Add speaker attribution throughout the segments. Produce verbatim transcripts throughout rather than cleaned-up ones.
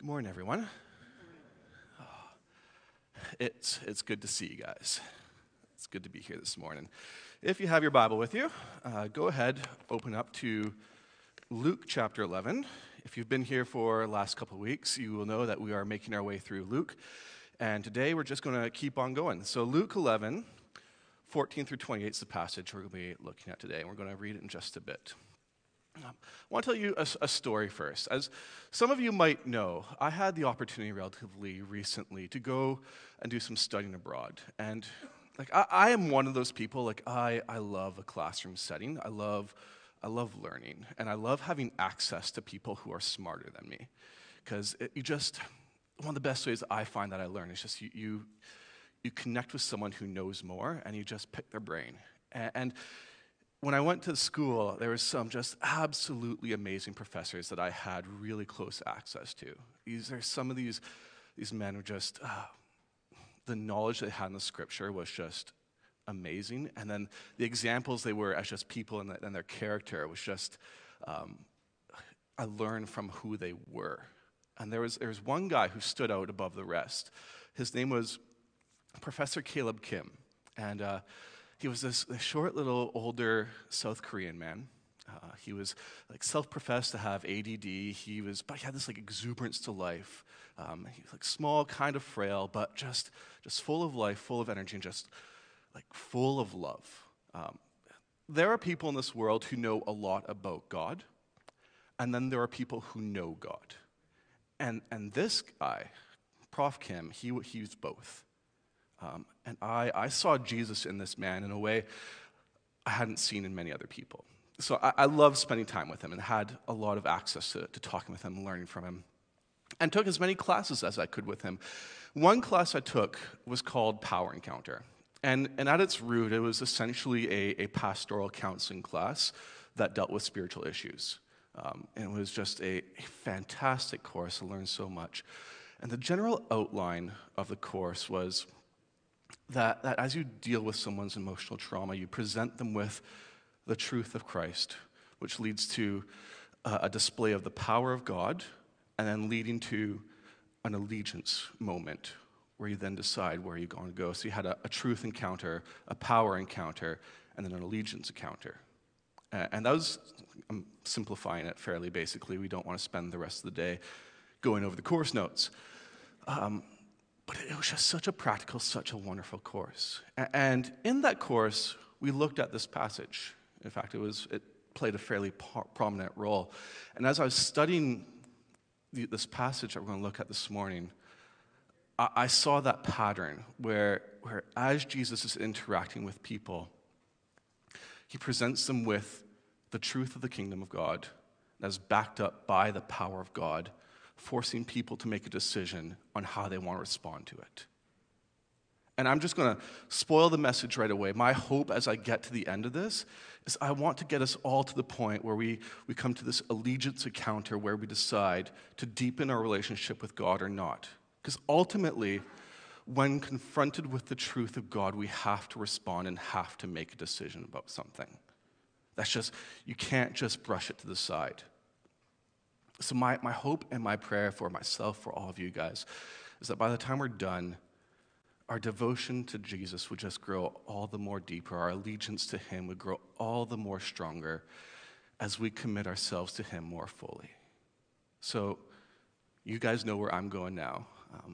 Speaker 1: Morning, everyone. Oh, it's it's good to see you guys. It's good to be here this morning. If you have your Bible with you, uh, go ahead, open up to Luke chapter eleven. If you've been here for the last couple of weeks, you will know that we are making our way through Luke, and today we're just going to keep on going. So Luke eleven, fourteen through twenty-eight is the passage we're going to be looking at today, and we're going to read it in just a bit. I want to tell you a, a story first. As some of you might know, I had the opportunity relatively recently to go and do some studying abroad. And like I, I am one of those people, like I, I love a classroom setting. I love, I love learning. And I love having access to people who are smarter than me. Because you just, one of the best ways I find that I learn is just you, you, you connect with someone who knows more and you just pick their brain. And, and when I went to school, there was some just absolutely amazing professors that I had really close access to. These, there's some of these, these men who just, uh, the knowledge they had in the scripture was just amazing. And then the examples they were as just people and, the, and their character was just, um, I learned from who they were. And there was, there was one guy who stood out above the rest. His name was Professor Caleb Kim. And uh, He was this, this short little older South Korean man. Uh, he was like self-professed to have A D D. He was, but he had this like exuberance to life. Um, he was like small, kind of frail, but just just full of life, full of energy, and just like full of love. Um, there are people in this world who know a lot about God, and then there are people who know God. And and this guy, Prof Kim, he he was both. Um, and I, I saw Jesus in this man in a way I hadn't seen in many other people. So I, I loved spending time with him and had a lot of access to, to talking with him and learning from him. And took as many classes as I could with him. One class I took was called Power Encounter. And, and at its root, it was essentially a, a pastoral counseling class that dealt with spiritual issues. Um, and it was just a, a fantastic course. I learned so much. And the general outline of the course was That, that as you deal with someone's emotional trauma, you present them with the truth of Christ, which leads to uh, a display of the power of God, and then leading to an allegiance moment where you then decide where you're going to go. So you had a, a truth encounter, a power encounter, and then an allegiance encounter. Uh, and that was, I'm simplifying it fairly basically. We don't want to spend the rest of the day going over the course notes. Um, But it was just such a practical, such a wonderful course. And in that course, we looked at this passage. In fact, it was it played a fairly prominent role. And as I was studying the, this passage that we're going to look at this morning, I, I saw that pattern where, where as Jesus is interacting with people, he presents them with the truth of the kingdom of God that's backed up by the power of God, forcing people to make a decision on how they want to respond to it. And I'm just going to spoil the message right away. My hope as I get to the end of this is I want to get us all to the point where we, we come to this allegiance encounter where we decide to deepen our relationship with God or not. Because ultimately, when confronted with the truth of God, we have to respond and have to make a decision about something. That's just, you can't just brush it to the side. So my, my hope and my prayer for myself, for all of you guys, is that by the time we're done, our devotion to Jesus would just grow all the more deeper. Our allegiance to him would grow all the more stronger as we commit ourselves to him more fully. So you guys know where I'm going now. Um,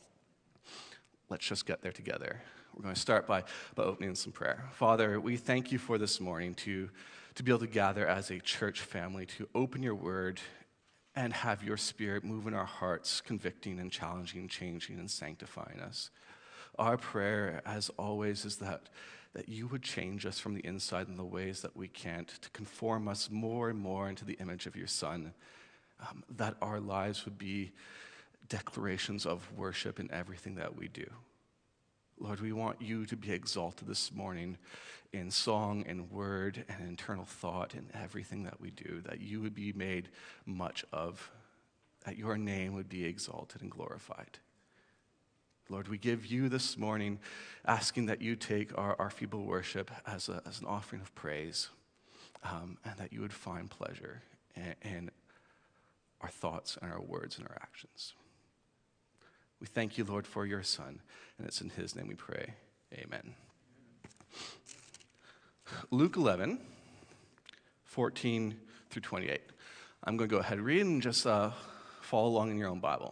Speaker 1: let's just get there together. We're going to start by, by opening in some prayer. Father, we thank you for this morning to, to be able to gather as a church family, to open your word and have your Spirit move in our hearts, convicting and challenging, changing and sanctifying us. Our prayer, as always, is that, that you would change us from the inside in the ways that we can't, to conform us more and more into the image of your Son, um, that our lives would be declarations of worship in everything that we do. Lord, we want you to be exalted this morning in song and word and internal thought in everything that we do, that you would be made much of, that your name would be exalted and glorified. Lord, we give you this morning, asking that you take our, our feeble worship as, a, as an offering of praise, um, and that you would find pleasure in, in our our thoughts and our words and our actions. We thank you, Lord, for your Son, and it's in his name we pray. Amen. Luke eleven, fourteen through twenty-eight. I'm going to go ahead and read and just uh, follow along in your own Bible.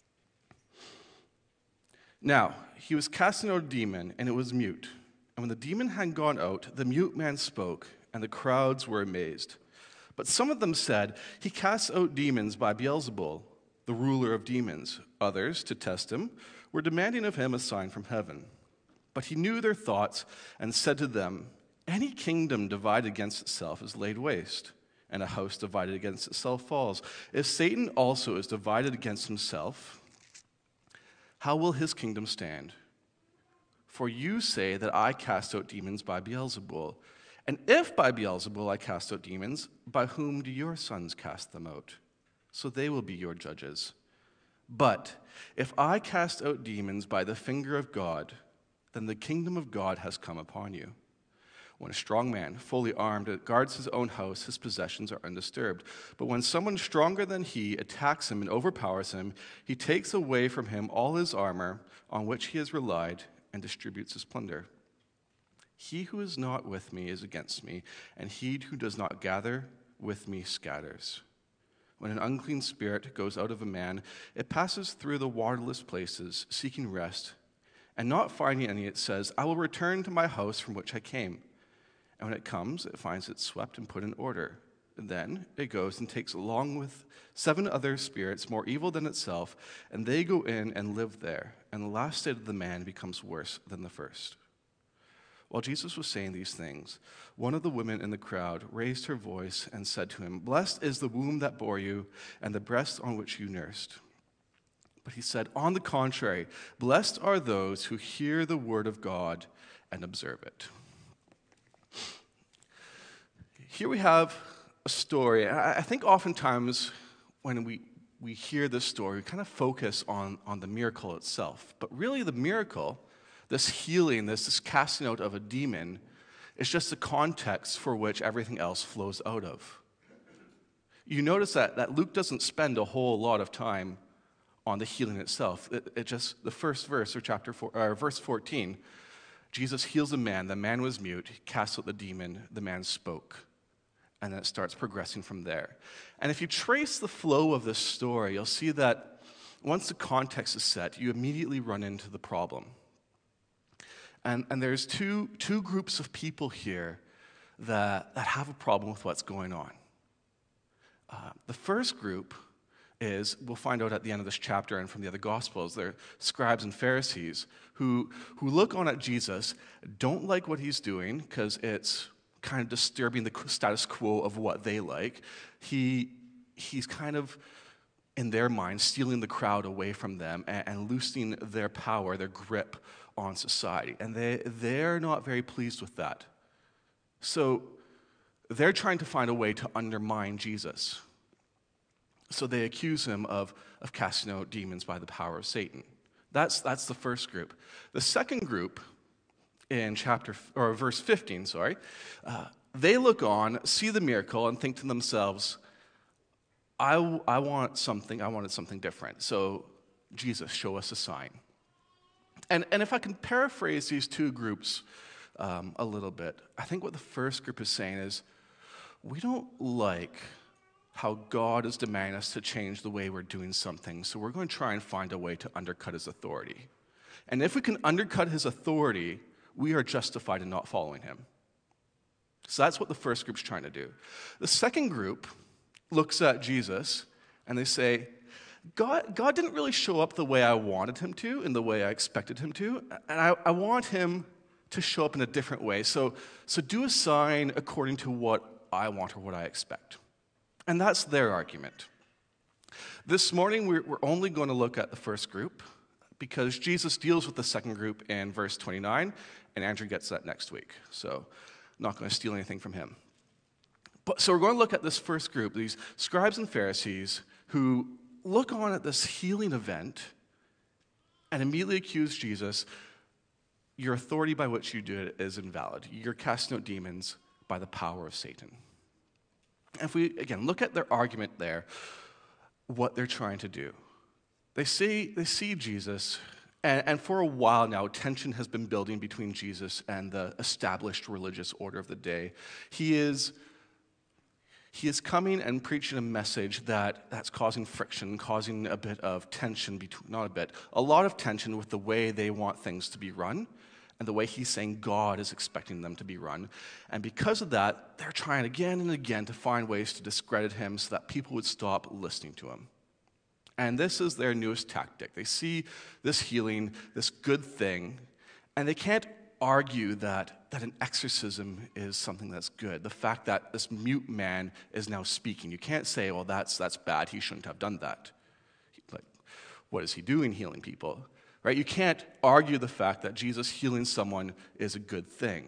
Speaker 1: Now, he was casting out a demon, and it was mute. And when the demon had gone out, the mute man spoke, and the crowds were amazed. But some of them said, he casts out demons by Beelzebul, the ruler of demons. Others, to test him, were demanding of him a sign from heaven. But he knew their thoughts and said to them, any kingdom divided against itself is laid waste, and a house divided against itself falls. If Satan also is divided against himself, how will his kingdom stand? For you say that I cast out demons by Beelzebul. And if by Beelzebul I cast out demons, by whom do your sons cast them out? So they will be your judges. But if I cast out demons by the finger of God, then the kingdom of God has come upon you. When a strong man, fully armed, guards his own house, his possessions are undisturbed. But when someone stronger than he attacks him and overpowers him, he takes away from him all his armor on which he has relied and distributes his plunder. He who is not with me is against me, and he who does not gather with me scatters. When an unclean spirit goes out of a man, it passes through the waterless places, seeking rest, and not finding any, it says, I will return to my house from which I came. And when it comes, it finds it swept and put in order. And then it goes and takes along with seven other spirits more evil than itself, and they go in and live there. And the last state of the man becomes worse than the first. While Jesus was saying these things, one of the women in the crowd raised her voice and said to him, blessed is the womb that bore you and the breast on which you nursed. But he said, on the contrary, blessed are those who hear the word of God and observe it. Here we have a story. I think oftentimes when we, we hear this story, we kind of focus on, on the miracle itself. But really the miracle, this healing, this, this casting out of a demon, is just the context for which everything else flows out of. You notice that, that Luke doesn't spend a whole lot of time on the healing itself. It, it just, the first verse, or chapter four, or verse fourteen, Jesus heals a man. The man was mute. He cast out the demon. The man spoke. And then it starts progressing from there. And if you trace the flow of this story, you'll see that once the context is set, you immediately run into the problem. And, and there's two, two groups of people here that, that have a problem with what's going on. Uh, the first group is, we'll find out at the end of this chapter and from the other Gospels, they're scribes and Pharisees who, who look on at Jesus, don't like what he's doing because it's kind of disturbing the status quo of what they like. He, he's kind of, in their mind, stealing the crowd away from them and, and loosening their power, their grip on society. And they, they're not very pleased with that. So they're trying to find a way to undermine Jesus. So they accuse him of, of casting out demons by the power of Satan. That's, that's the first group. The second group, in chapter or verse fifteen, sorry, uh, they look on, see the miracle, and think to themselves, I, I want something, I wanted something different. So, Jesus, show us a sign. And, and if I can paraphrase these two groups um, a little bit, I think what the first group is saying is, we don't like how God is demanding us to change the way we're doing something, so we're going to try and find a way to undercut his authority. And if we can undercut his authority, we are justified in not following him. So that's what the first group's trying to do. The second group looks at Jesus and they say, God, God didn't really show up the way I wanted him to, in the way I expected him to, and I, I want him to show up in a different way. So, so do a sign according to what I want or what I expect. And that's their argument. This morning, we're, we're only going to look at the first group because Jesus deals with the second group in verse twenty-nine, and Andrew gets that next week. So I'm not going to steal anything from him. But, so we're going to look at this first group, these scribes and Pharisees who look on at this healing event and immediately accuse Jesus, your authority by which you do it is invalid. You're casting out demons by the power of Satan. And if we, again, look at their argument there, what they're trying to do. They see, they see Jesus, and, and for a while now, tension has been building between Jesus and the established religious order of the day. He is, he is coming and preaching a message that, that's causing friction, causing a bit of tension, between, not a bit, a lot of tension with the way they want things to be run and the way he's saying God is expecting them to be run. And because of that, they're trying again and again to find ways to discredit him so that people would stop listening to him. And this is their newest tactic. They see this healing, this good thing, and they can't argue that, that an exorcism is something that's good. The fact that this mute man is now speaking. You can't say, well, that's, that's bad. He shouldn't have done that. Like, what is he doing healing people? Right? You can't argue the fact that Jesus healing someone is a good thing.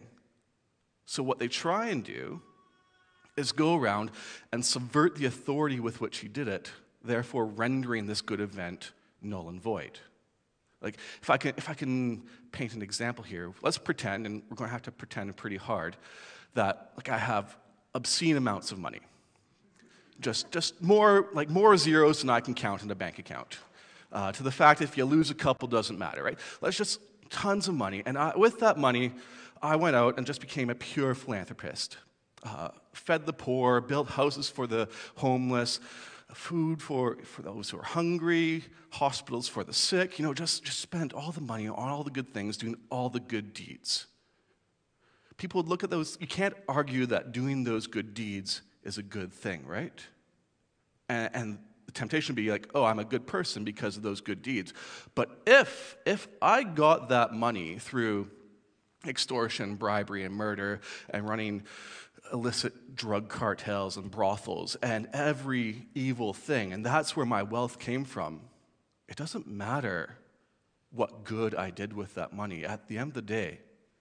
Speaker 1: So what they try and do is go around and subvert the authority with which he did it, therefore rendering this good event null and void. Like, if I can, if I can paint an example here, let's pretend, and we're going to have to pretend pretty hard, that like I have obscene amounts of money, just just more like more zeros than I can count in a bank account. Uh, to the fact if you lose a couple doesn't matter, right? Let's just tons of money, and I, with that money, I went out and just became a pure philanthropist. Uh, fed the poor, built houses for the homeless, food for, for those who are hungry, hospitals for the sick, you know, just, just spent all the money on all the good things, doing all the good deeds. People would look at those, you can't argue that doing those good deeds is a good thing, right? And, and the temptation would be like, oh, I'm a good person because of those good deeds. But if, if I got that money through extortion, bribery, and murder, and running illicit drug cartels and brothels and every evil thing, and that's where my wealth came from, it doesn't matter what good I did with that money. At the end of the day,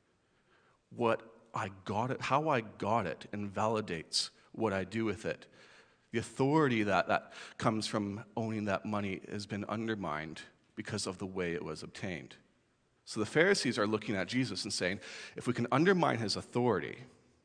Speaker 1: what I got it, how I got it invalidates what I do with it. The authority that, that comes from owning that money has been undermined because of the way it was obtained. So the Pharisees are looking at Jesus and saying, if we can undermine his authority,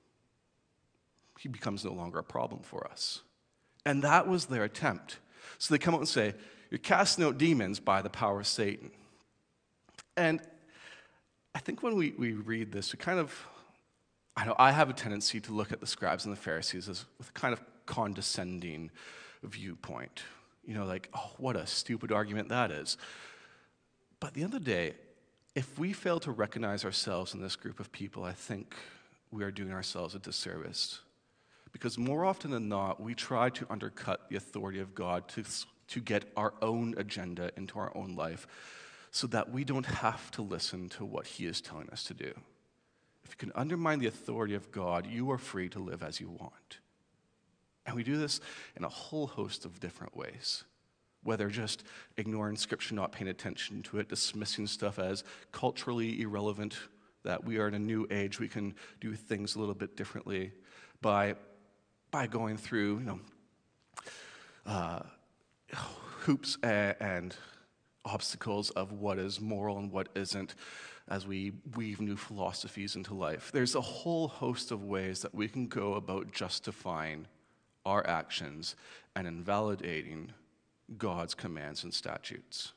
Speaker 1: he becomes no longer a problem for us. And that was their attempt. So they come out and say, you're casting out demons by the power of Satan. And I think when we, we read this, we kind of, I know I have a tendency to look at the scribes and the Pharisees as with a kind of condescending viewpoint. You know, like, oh, what a stupid argument that is. But at the end of the day, if we fail to recognize ourselves in this group of people, I think we are doing ourselves a disservice. Because more often than not, we try to undercut the authority of God to, to get our own agenda into our own life so that we don't have to listen to what he is telling us to do. If you can undermine the authority of God, you are free to live as you want. And we do this in a whole host of different ways. Whether just ignoring Scripture, not paying attention to it, dismissing stuff as culturally irrelevant, that we are in a new age, we can do things a little bit differently by, by going through, you know, uh, hoops and, and obstacles of what is moral and what isn't as we weave new philosophies into life. There's a whole host of ways that we can go about justifying our actions and invalidating God's commands and statutes.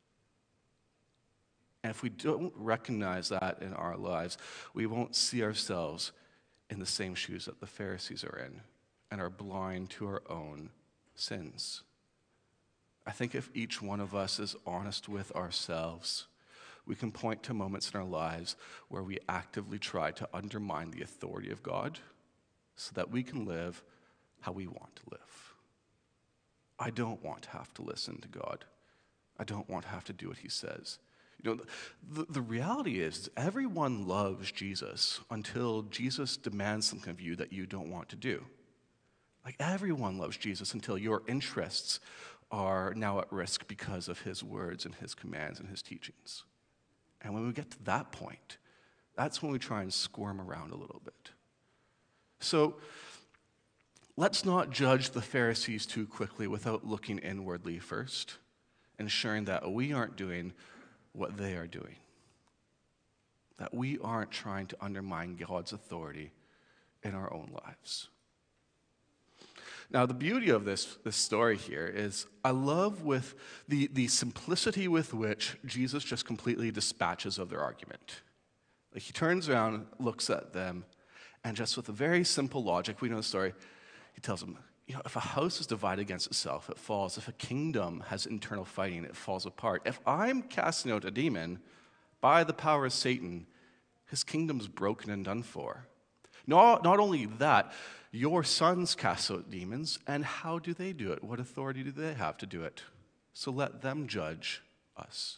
Speaker 1: And if we don't recognize that in our lives, we won't see ourselves in the same shoes that the Pharisees are in and are blind to our own sins. I think if each one of us is honest with ourselves, we can point to moments in our lives where we actively try to undermine the authority of God so that we can live how we want to live. I don't want to have to listen to God. I don't want to have to do what he says. You know, the, the reality is everyone loves Jesus until Jesus demands something of you that you don't want to do. Like everyone loves Jesus until your interests are now at risk because of his words and his commands and his teachings. And when we get to that point, that's when we try and squirm around a little bit. So let's not judge the Pharisees too quickly without looking inwardly first, ensuring that we aren't doing what they are doing, that we aren't trying to undermine God's authority in our own lives. Now, the beauty of this, this story here is I love with the, the simplicity with which Jesus just completely dispatches of their argument. Like he turns around, looks at them, and just with a very simple logic, we know the story, he tells them, you know, if a house is divided against itself, it falls. If a kingdom has internal fighting, it falls apart. If I'm casting out a demon by the power of Satan, his kingdom's broken and done for. Not, not only that, your sons cast out demons, and how do they do it? What authority do they have to do it? So let them judge us.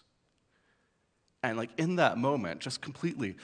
Speaker 1: And like in that moment, just completely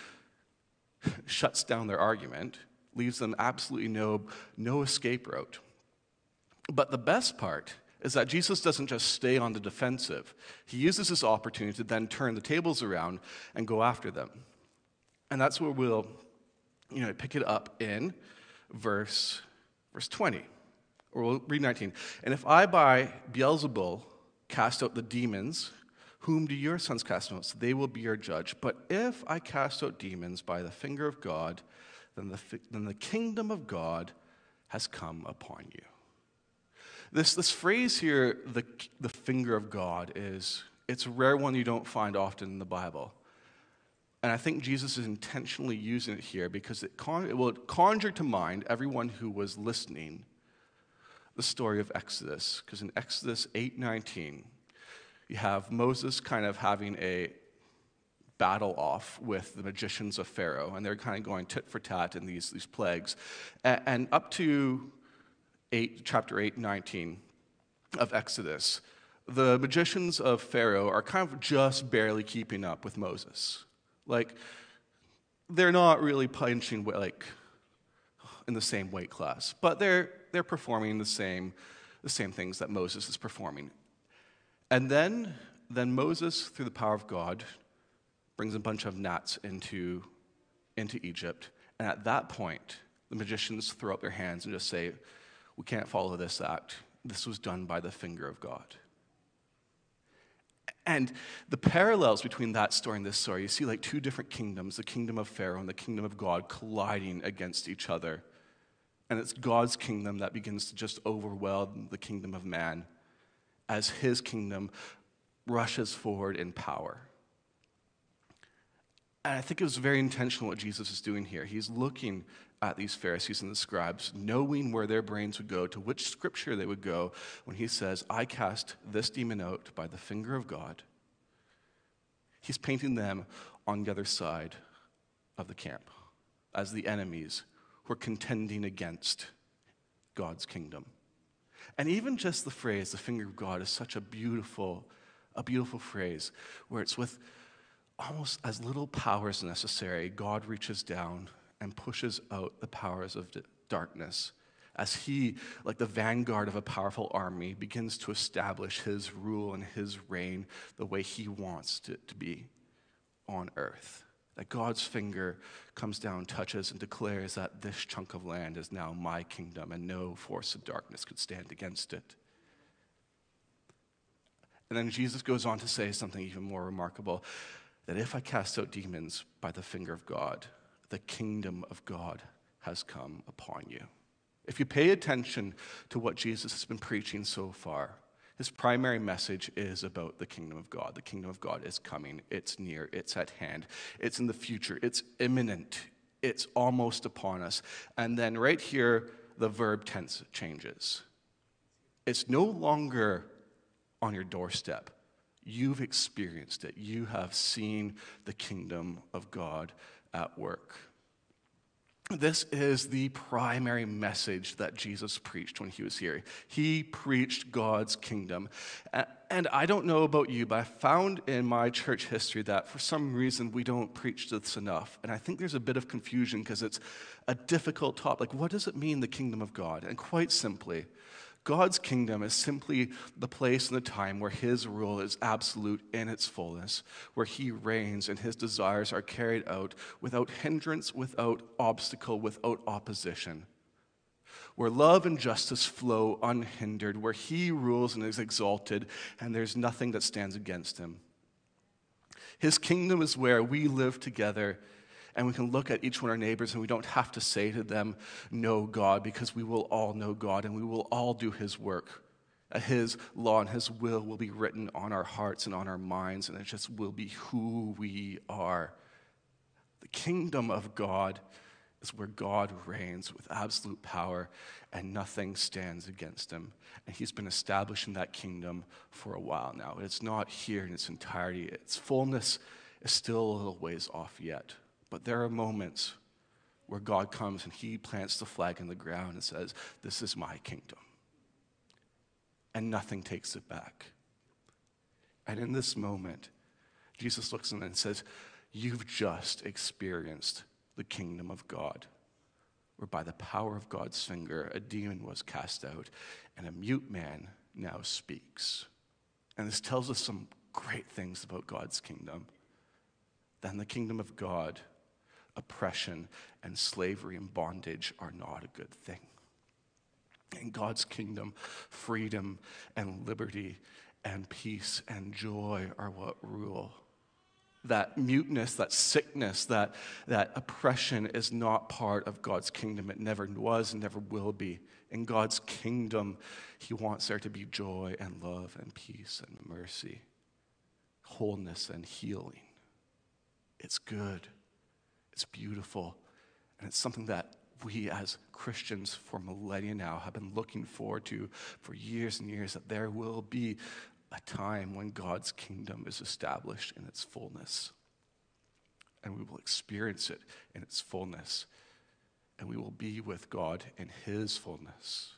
Speaker 1: shuts down their argument, leaves them absolutely no, no escape route. But the best part is that Jesus doesn't just stay on the defensive. He uses this opportunity to then turn the tables around and go after them. And that's where we'll, you know, pick it up in verse, verse twenty. Or we'll read nineteen. And if I by Beelzebul cast out the demons, whom do your sons cast out? So they will be your judge. But if I cast out demons by the finger of God, then the, then the kingdom of God has come upon you. This, this phrase here, the, the finger of God, is it's a rare one you don't find often in the Bible. And I think Jesus is intentionally using it here because it, con- it will conjure to mind everyone who was listening the story of Exodus. Because in Exodus eight nineteen, you have Moses kind of having a battle off with the magicians of Pharaoh, and they're kind of going tit for tat in these, these plagues. And, and up to eight, chapter eight nineteen of Exodus, the magicians of Pharaoh are kind of just barely keeping up with Moses. Like, they're not really punching like in the same weight class, but they're they're performing the same the same things that Moses is performing. And then then Moses, through the power of God, brings a bunch of gnats into into Egypt, and at that point, the magicians throw up their hands and just say, "We can't follow this act. This was done by the finger of God." And the parallels between that story and this story, you see like two different kingdoms, the kingdom of Pharaoh and the kingdom of God colliding against each other. And it's God's kingdom that begins to just overwhelm the kingdom of man as his kingdom rushes forward in power. And I think it was very intentional what Jesus is doing here. He's looking at these Pharisees and the scribes, knowing where their brains would go, to which scripture they would go when he says, I cast this demon out by the finger of God. He's painting them on the other side of the camp as the enemies who are contending against God's kingdom. And even just the phrase, the finger of God, is such a beautiful, a beautiful phrase where it's with almost as little power as necessary, God reaches down and pushes out the powers of darkness as he, like the vanguard of a powerful army, begins to establish his rule and his reign the way he wants it to be on earth. That God's finger comes down, touches, and declares that this chunk of land is now my kingdom and no force of darkness could stand against it. And then Jesus goes on to say something even more remarkable, that if I cast out demons by the finger of God, the kingdom of God has come upon you. If you pay attention to what Jesus has been preaching so far, his primary message is about the kingdom of God. The kingdom of God is coming. It's near. It's at hand. It's in the future. It's imminent. It's almost upon us. And then right here, the verb tense changes. It's no longer on your doorstep. You've experienced it. You have seen the kingdom of God at work. This is the primary message that Jesus preached when he was here. He preached God's kingdom. And I don't know about you, but I found in my church history that for some reason we don't preach this enough. And I think there's a bit of confusion because it's a difficult topic. Like, what does it mean, the kingdom of God? And quite simply, God's kingdom is simply the place and the time where his rule is absolute in its fullness, where he reigns and his desires are carried out without hindrance, without obstacle, without opposition, where love and justice flow unhindered, where he rules and is exalted, and there's nothing that stands against him. His kingdom is where we live together And we can look at each one of our neighbors, and we don't have to say to them, know God, because we will all know God, and we will all do his work. His law and his will will be written on our hearts and on our minds, and it just will be who we are. The kingdom of God is where God reigns with absolute power, and nothing stands against him. And he's been establishing that kingdom for a while now. It's not here in its entirety. Its fullness is still a little ways off yet. But there are moments where God comes and he plants the flag in the ground and says, this is my kingdom. And nothing takes it back. And in this moment, Jesus looks at them and says, you've just experienced the kingdom of God, where by the power of God's finger, a demon was cast out, and a mute man now speaks. And this tells us some great things about God's kingdom. That in the kingdom of God, oppression and slavery and bondage are not a good thing. In God's kingdom, freedom and liberty and peace and joy are what rule. That muteness, that sickness, that, that oppression is not part of God's kingdom. It never was and never will be. In God's kingdom, he wants there to be joy and love and peace and mercy, wholeness and healing. It's good. It's beautiful. And it's something that we as Christians for millennia now have been looking forward to for years and years, that there will be a time when God's kingdom is established in its fullness. And we will experience it in its fullness. And we will be with God in his fullness.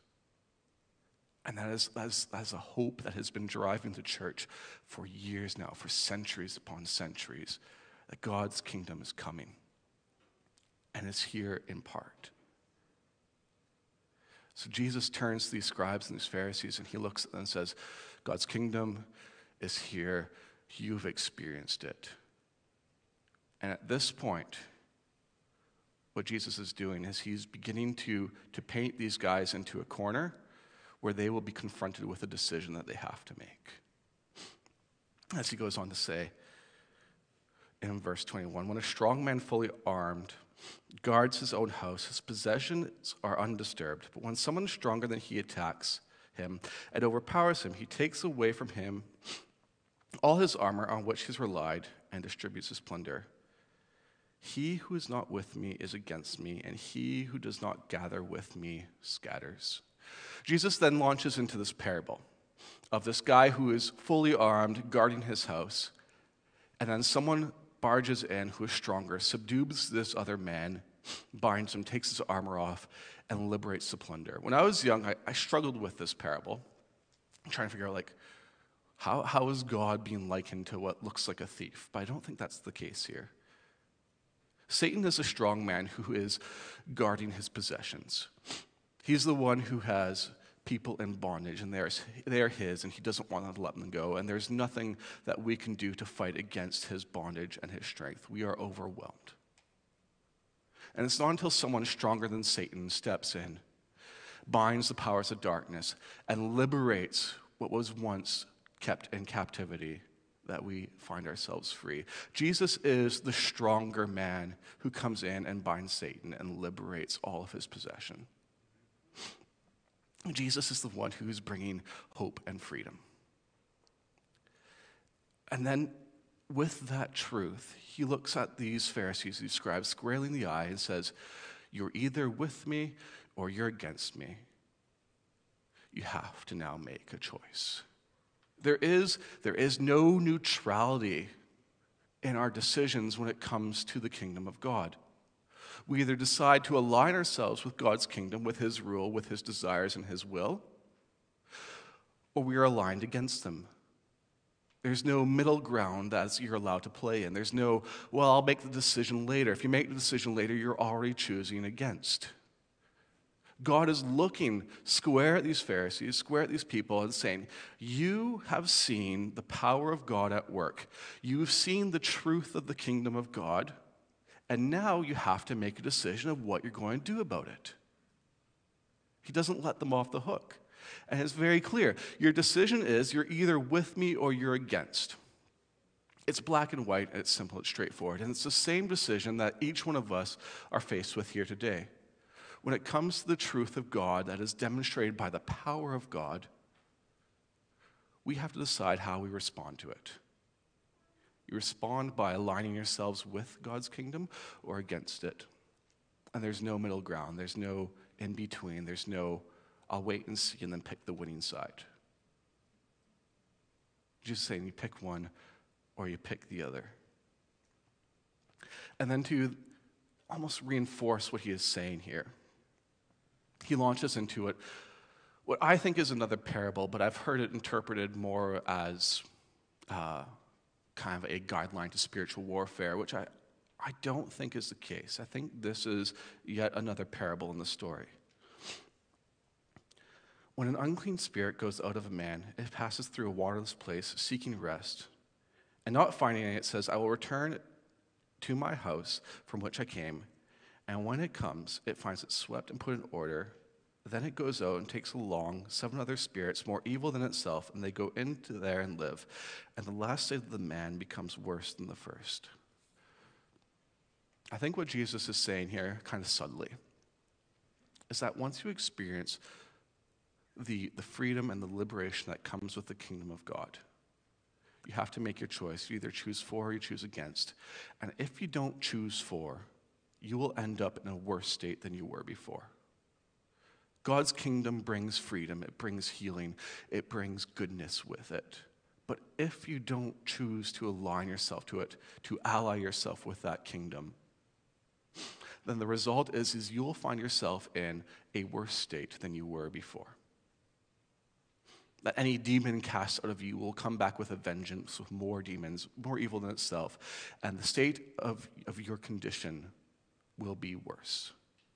Speaker 1: And that is, that is, that is a hope that has been driving the church for years now, for centuries upon centuries, that God's kingdom is coming and is here in part. So Jesus turns to these scribes and these Pharisees, and he looks at them and says, God's kingdom is here. You've experienced it. And at this point, what Jesus is doing is he's beginning to, to paint these guys into a corner where they will be confronted with a decision that they have to make. As he goes on to say in verse twenty-one, when a strong man fully armed guards his own house, his possessions are undisturbed. But when someone stronger than he attacks him and overpowers him, he takes away from him all his armor on which he's relied and distributes his plunder. He who is not with me is against me, and he who does not gather with me scatters. Jesus then launches into this parable of this guy who is fully armed, guarding his house, and then someone barges in who is stronger, subdues this other man, binds him, takes his armor off, and liberates the plunder. When I was young, I, I struggled with this parable. I'm trying to figure out, like, how, how is God being likened to what looks like a thief? But I don't think that's the case here. Satan is a strong man who is guarding his possessions. He's the one who has people in bondage, and they are his, and he doesn't want to let them go. And there's nothing that we can do to fight against his bondage and his strength. We are overwhelmed. And it's not until someone stronger than Satan steps in, binds the powers of darkness, and liberates what was once kept in captivity that we find ourselves free. Jesus is the stronger man who comes in and binds Satan and liberates all of his possession. Jesus is the one who is bringing hope and freedom. And then with that truth, he looks at these Pharisees, these scribes, squarely in the eye and says, you're either with me or you're against me. You have to now make a choice. There is, there is no neutrality in our decisions when it comes to the kingdom of God. We either decide to align ourselves with God's kingdom, with his rule, with his desires and his will, or we are aligned against them. There's no middle ground that you're allowed to play in. There's no, well, I'll make the decision later. If you make the decision later, you're already choosing against. God is looking square at these Pharisees, square at these people, and saying, you have seen the power of God at work. You've seen the truth of the kingdom of God, and now you have to make a decision of what you're going to do about it. He doesn't let them off the hook. And it's very clear. Your decision is you're either with me or you're against. It's black and white, and it's simple, it's straightforward. And it's the same decision that each one of us are faced with here today. When it comes to the truth of God that is demonstrated by the power of God, we have to decide how we respond to it. You respond by aligning yourselves with God's kingdom or against it. And there's no middle ground. There's no in between. There's no, I'll wait and see and then pick the winning side. Just saying you pick one or you pick the other. And then to almost reinforce what he is saying here, he launches into it what I think is another parable, but I've heard it interpreted more as uh, kind of a guideline to spiritual warfare, which I, I don't think is the case. I think this is yet another parable in the story. When an unclean spirit goes out of a man, it passes through a waterless place, seeking rest, and not finding it, it says, I will return to my house from which I came, and when it comes, it finds it swept and put in order. Then it goes out and takes along seven other spirits more evil than itself, and they go into there and live. And the last state of the man becomes worse than the first. I think what Jesus is saying here, kind of subtly, is that once you experience the, the freedom and the liberation that comes with the kingdom of God, you have to make your choice. You either choose for or you choose against. And if you don't choose for, you will end up in a worse state than you were before. God's kingdom brings freedom, it brings healing, it brings goodness with it. But if you don't choose to align yourself to it, to ally yourself with that kingdom, then the result is, is you will find yourself in a worse state than you were before. That any demon cast out of you will come back with a vengeance, with more demons, more evil than itself, and the state of, of your condition will be worse.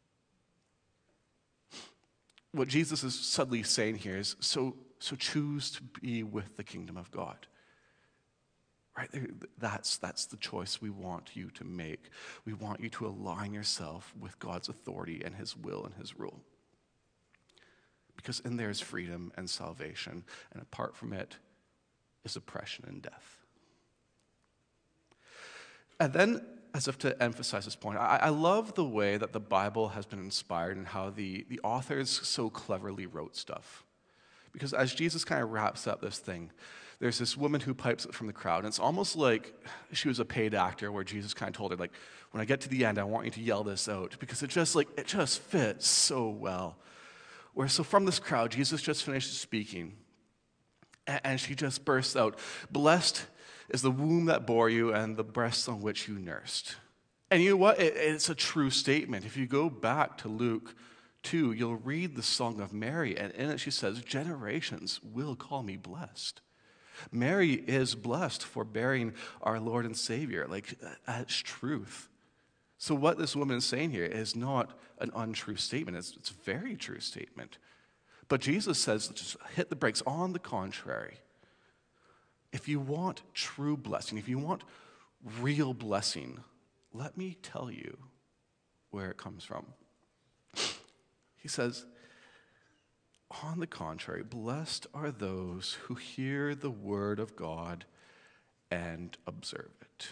Speaker 1: What Jesus is subtly saying here is, so, so choose to be with the kingdom of God. Right? That's, that's the choice we want you to make. We want you to align yourself with God's authority and his will and his rule. Because in there is freedom and salvation, and apart from it is oppression and death. And then, as if to emphasize this point, I, I love the way that the Bible has been inspired and how the, the authors so cleverly wrote stuff. Because as Jesus kind of wraps up this thing, there's this woman who pipes it from the crowd, and it's almost like she was a paid actor where Jesus kind of told her, like, when I get to the end, I want you to yell this out, because it just, like, it just fits so well. Where so from this crowd, Jesus just finishes speaking, and, and she just bursts out, blessed is the womb that bore you and the breasts on which you nursed. And you know what? It, it's a true statement. If you go back to Luke two, you'll read the Song of Mary, and in it she says, generations will call me blessed. Mary is blessed for bearing our Lord and Savior. Like, that's truth. So what this woman is saying here is not an untrue statement. It's, it's a very true statement. But Jesus says, just hit the brakes. On the contrary, if you want true blessing, if you want real blessing, let me tell you where it comes from. He says, on the contrary, blessed are those who hear the word of God and observe it.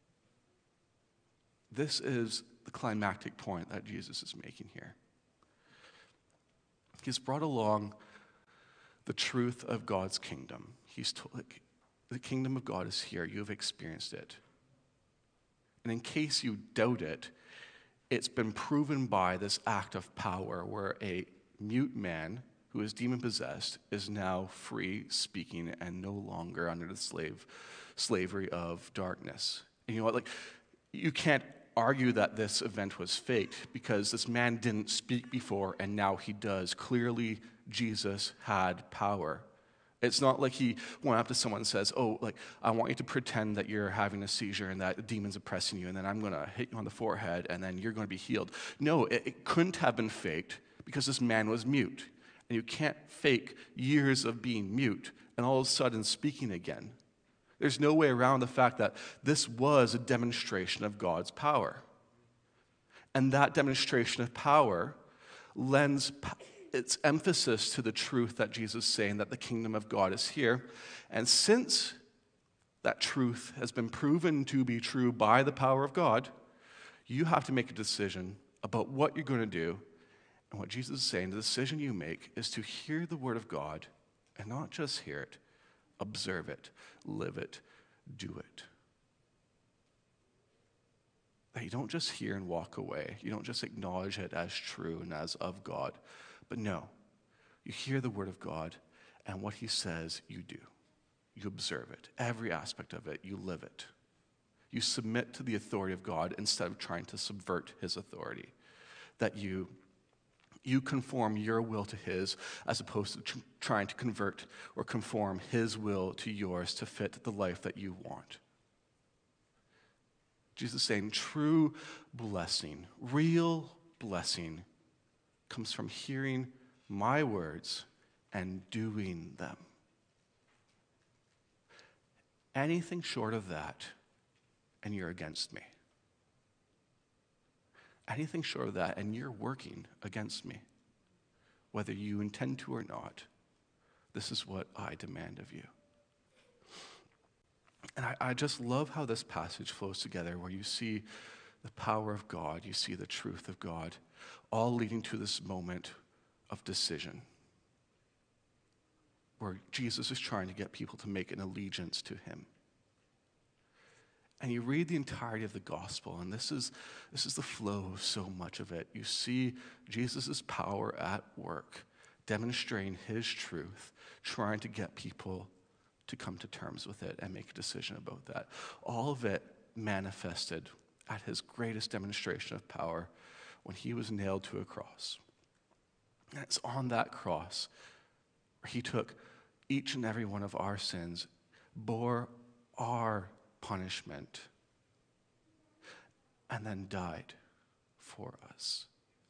Speaker 1: This is the climactic point that Jesus is making here. He's brought along the truth of God's kingdom. He's told, like, the kingdom of God is here. You have experienced it. And in case you doubt it, it's been proven by this act of power where a mute man who is demon-possessed is now free speaking and no longer under the slave slavery of darkness. And you know what? Like, you can't argue that this event was faked because this man didn't speak before and now he does. Clearly, Jesus had power. It's not like he went up to someone and says, oh, like, I want you to pretend that you're having a seizure and that the demon's oppressing you, and then I'm going to hit you on the forehead, and then you're going to be healed. No, it, it couldn't have been faked because this man was mute. And you can't fake years of being mute and all of a sudden speaking again. There's no way around the fact that this was a demonstration of God's power. And that demonstration of power lends its emphasis to the truth that Jesus is saying, that the kingdom of God is here. And since that truth has been proven to be true by the power of God, you have to make a decision about what you're going to do. And what Jesus is saying, the decision you make is to hear the word of God and not just hear it, observe it, live it, do it. That you don't just hear and walk away. You don't just acknowledge it as true and as of God. But no, you hear the word of God, and what he says, you do. You observe it. Every aspect of it, you live it. You submit to the authority of God instead of trying to subvert his authority. That you, you conform your will to his as opposed to tr- trying to convert or conform his will to yours to fit the life that you want. Jesus is saying true blessing, real blessing, comes from hearing my words and doing them. Anything short of that, and you're against me. Anything short of that, and you're working against me. Whether you intend to or not, this is what I demand of you. And I, I just love how this passage flows together, where you see the power of God, you see the truth of God, all leading to this moment of decision, where Jesus is trying to get people to make an allegiance to him. And you read the entirety of the gospel, and this is, this is the flow of so much of it. You see Jesus' power at work, demonstrating his truth, trying to get people to come to terms with it and make a decision about that. All of it manifested at his greatest demonstration of power when he was nailed to a cross. And it's on that cross where he took each and every one of our sins, bore our punishment, and then died for us.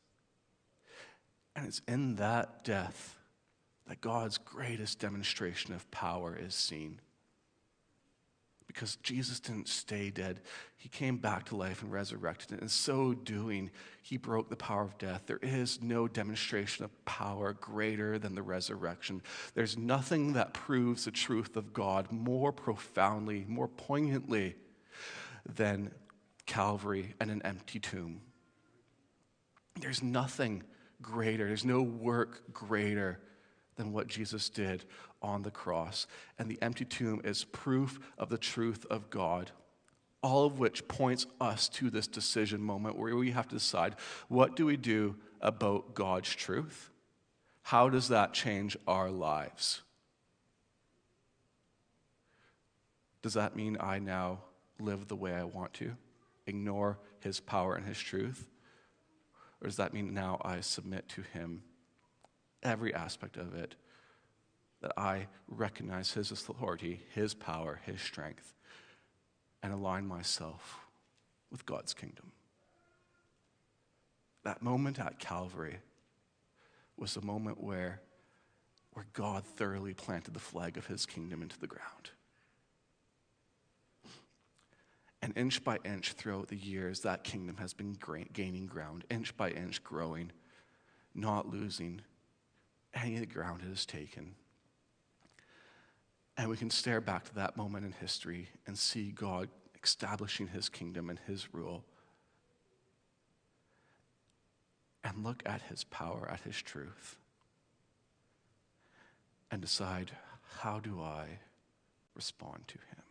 Speaker 1: And it's in that death that God's greatest demonstration of power is seen. Because Jesus didn't stay dead. He came back to life and resurrected. And in so doing, he broke the power of death. There is no demonstration of power greater than the resurrection. There's nothing that proves the truth of God more profoundly, more poignantly than Calvary and an empty tomb. There's nothing greater. There's no work greater than what Jesus did on the cross. And the empty tomb is proof of the truth of God, all of which points us to this decision moment where we have to decide, what do we do about God's truth? How does that change our lives? Does that mean I now live the way I want to, ignore his power and his truth? Or does that mean now I submit to him, every aspect of it, that I recognize his authority, his power, his strength, and align myself with God's kingdom? That moment at Calvary was the moment where, where God thoroughly planted the flag of his kingdom into the ground. And inch by inch throughout the years, that kingdom has been gaining ground, inch by inch growing, not losing any of the ground it has taken. And we can stare back to that moment in history and see God establishing his kingdom and his rule. And look at his power, at his truth. And decide, how do I respond to him?